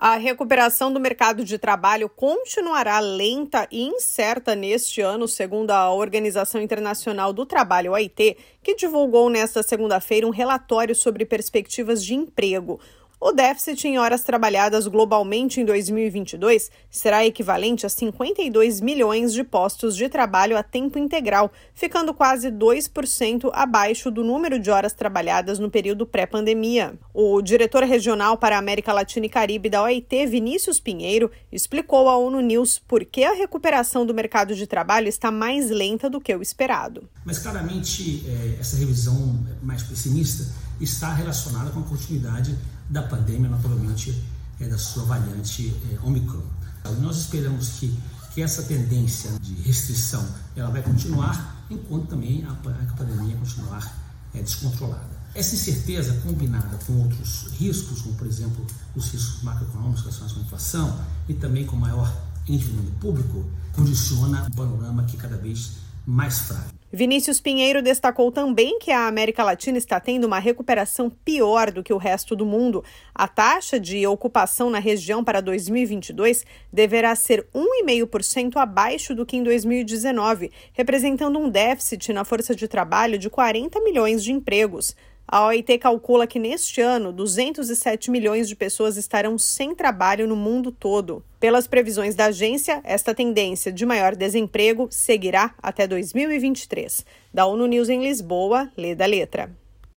A recuperação do mercado de trabalho continuará lenta e incerta neste ano, segundo a Organização Internacional do Trabalho, OIT, que divulgou nesta segunda-feira um relatório sobre perspectivas de emprego. O déficit em horas trabalhadas globalmente em 2022 será equivalente a 52 milhões de postos de trabalho a tempo integral, ficando quase 2% abaixo do número de horas trabalhadas no período pré-pandemia. O diretor regional para a América Latina e Caribe da OIT, Vinícius Pinheiro, explicou à ONU News por que a recuperação do mercado de trabalho está mais lenta do que o esperado. Mas claramente essa revisão mais pessimista está relacionada com a continuidade da pandemia, naturalmente, da sua variante Omicron. Nós esperamos que essa tendência de restrição ela vai continuar, enquanto também a pandemia continuar descontrolada. Essa incerteza, combinada com outros riscos, como, por exemplo, os riscos macroeconômicos relacionados com a inflação e também com maior endividamento público, condiciona um panorama que é cada vez mais frágil. Vinícius Pinheiro destacou também que a América Latina está tendo uma recuperação pior do que o resto do mundo. A taxa de ocupação na região para 2022 deverá ser 1,5% abaixo do que em 2019, representando um déficit na força de trabalho de 40 milhões de empregos. A OIT calcula que neste ano, 207 milhões de pessoas estarão sem trabalho no mundo todo. Pelas previsões da agência, esta tendência de maior desemprego seguirá até 2023. Da ONU News em Lisboa, Leda Letra.